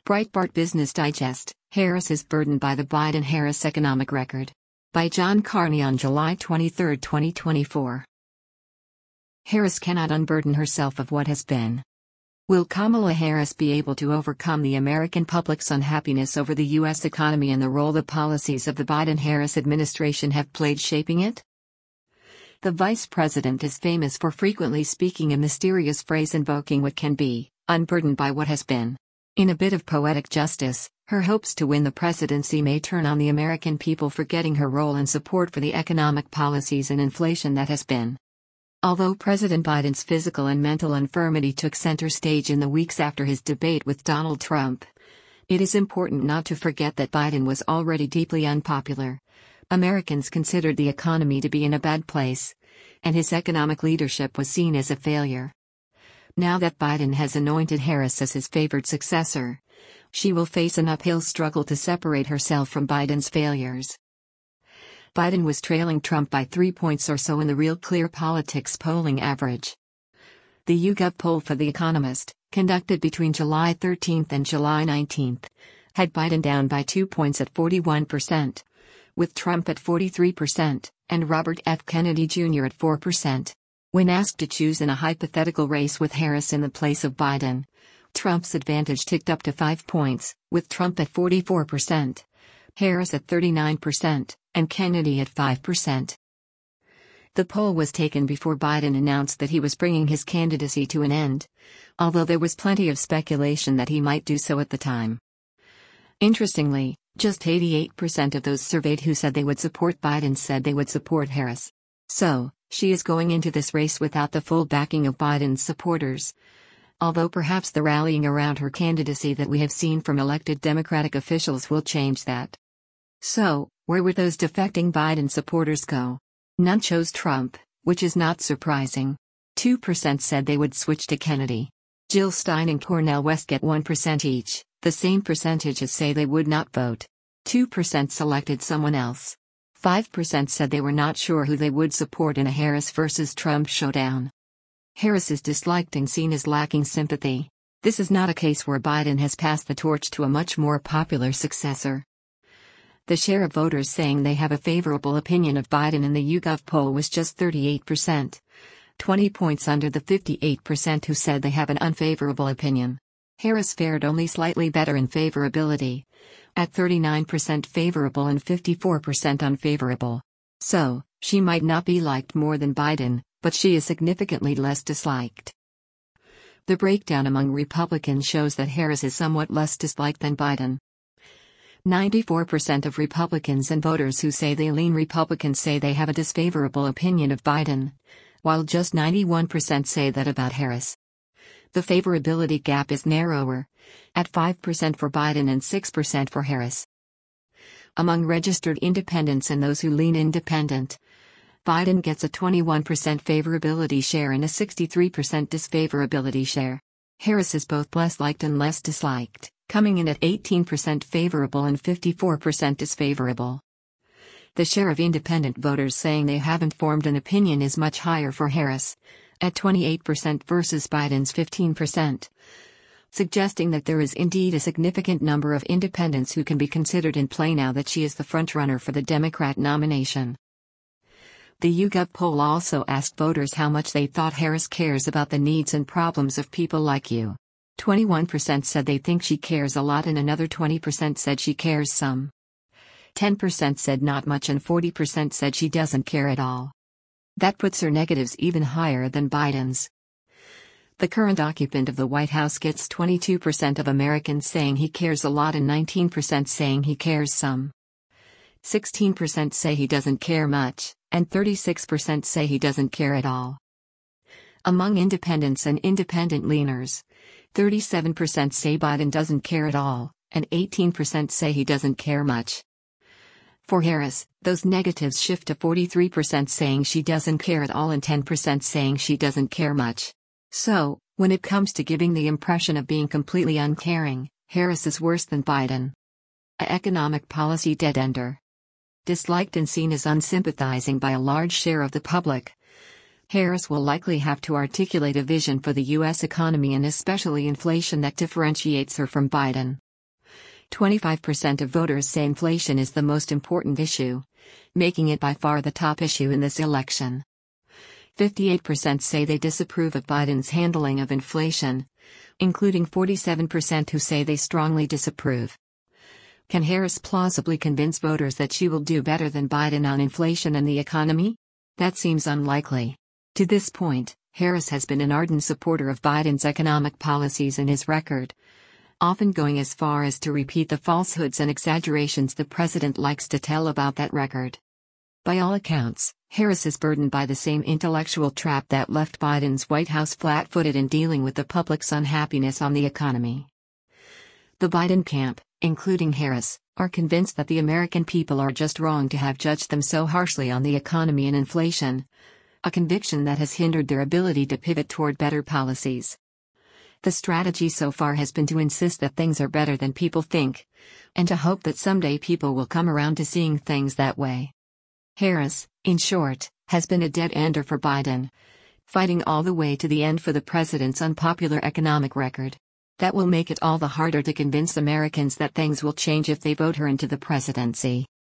Breitbart Business Digest: Harris is burdened by the Biden-Harris economic record. By John Carney on July 23, 2024. Harris cannot unburden herself of what has been. Will Kamala Harris be able to overcome the American public's unhappiness over the U.S. economy and the role the policies of the Biden-Harris administration have played shaping it? The vice president is famous for frequently speaking a mysterious phrase invoking what can be, unburdened by what has been. In a bit of poetic justice, her hopes to win the presidency may turn on the American people forgetting her role and support for the economic policies and inflation that has been. Although President Biden's physical and mental infirmity took center stage in the weeks after his debate with Donald Trump, it is important not to forget that Biden was already deeply unpopular. Americans considered the economy to be in a bad place, and his economic leadership was seen as a failure. Now that Biden has anointed Harris as his favored successor, she will face an uphill struggle to separate herself from Biden's failures. Biden was trailing Trump by 3 points or so in the Real Clear Politics polling average. The YouGov poll for The Economist, conducted between July 13 and July 19, had Biden down by 2 points at 41%, with Trump at 43%, and Robert F. Kennedy Jr. at 4%. When asked to choose in a hypothetical race with Harris in the place of Biden, Trump's advantage ticked up to 5 points, with Trump at 44%, Harris at 39%, and Kennedy at 5%. The poll was taken before Biden announced that he was bringing his candidacy to an end, although there was plenty of speculation that he might do so at the time. Interestingly, just 88% of those surveyed who said they would support Biden said they would support Harris. So, she is going into this race without the full backing of Biden's supporters, although perhaps the rallying around her candidacy that we have seen from elected Democratic officials will change that. So, where would those defecting Biden supporters go? None chose Trump, which is not surprising. 2% said they would switch to Kennedy. Jill Stein and Cornel West get 1% each, the same percentages say they would not vote. 2% selected someone else. 5% said they were not sure who they would support in a Harris versus Trump showdown. Harris is disliked and seen as lacking sympathy. This is not a case where Biden has passed the torch to a much more popular successor. The share of voters saying they have a favorable opinion of Biden in the YouGov poll was just 38%, 20 points under the 58% who said they have an unfavorable opinion. Harris fared only slightly better in favorability, at 39% favorable and 54% unfavorable. So, she might not be liked more than Biden, but she is significantly less disliked. The breakdown among Republicans shows that Harris is somewhat less disliked than Biden. 94% of Republicans and voters who say they lean Republican say they have a disfavorable opinion of Biden, while just 91% say that about Harris. The favorability gap is narrower, at 5% for Biden and 6% for Harris. Among registered independents and those who lean independent, Biden gets a 21% favorability share and a 63% disfavorability share. Harris is both less liked and less disliked, coming in at 18% favorable and 54% disfavorable. The share of independent voters saying they haven't formed an opinion is much higher for Harris, at 28% versus Biden's 15%, suggesting that there is indeed a significant number of independents who can be considered in play now that she is the frontrunner for the Democrat nomination. The YouGov poll also asked voters how much they thought Harris cares about the needs and problems of people like you. 21% said they think she cares a lot and another 20% said she cares some. 10% said not much and 40% said she doesn't care at all. That puts her negatives even higher than Biden's. The current occupant of the White House gets 22% of Americans saying he cares a lot and 19% saying he cares some. 16% say he doesn't care much, and 36% say he doesn't care at all. Among independents and independent leaners, 37% say Biden doesn't care at all, and 18% say he doesn't care much. For Harris, those negatives shift to 43% saying she doesn't care at all and 10% saying she doesn't care much. So, when it comes to giving the impression of being completely uncaring, Harris is worse than Biden. A economic policy dead-ender. Disliked and seen as unsympathizing by a large share of the public, Harris will likely have to articulate a vision for the U.S. economy and especially inflation that differentiates her from Biden. 25% of voters say inflation is the most important issue, making it by far the top issue in this election. 58% say they disapprove of Biden's handling of inflation, including 47% who say they strongly disapprove. Can Harris plausibly convince voters that she will do better than Biden on inflation and the economy? That seems unlikely. To this point, Harris has been an ardent supporter of Biden's economic policies and his record, often going as far as to repeat the falsehoods and exaggerations the president likes to tell about that record. By all accounts, Harris is burdened by the same intellectual trap that left Biden's White House flat-footed in dealing with the public's unhappiness on the economy. The Biden camp, including Harris, are convinced that the American people are just wrong to have judged them so harshly on the economy and inflation, a conviction that has hindered their ability to pivot toward better policies. The strategy so far has been to insist that things are better than people think, and to hope that someday people will come around to seeing things that way. Harris, in short, has been a dead-ender for Biden, fighting all the way to the end for the president's unpopular economic record. That will make it all the harder to convince Americans that things will change if they vote her into the presidency.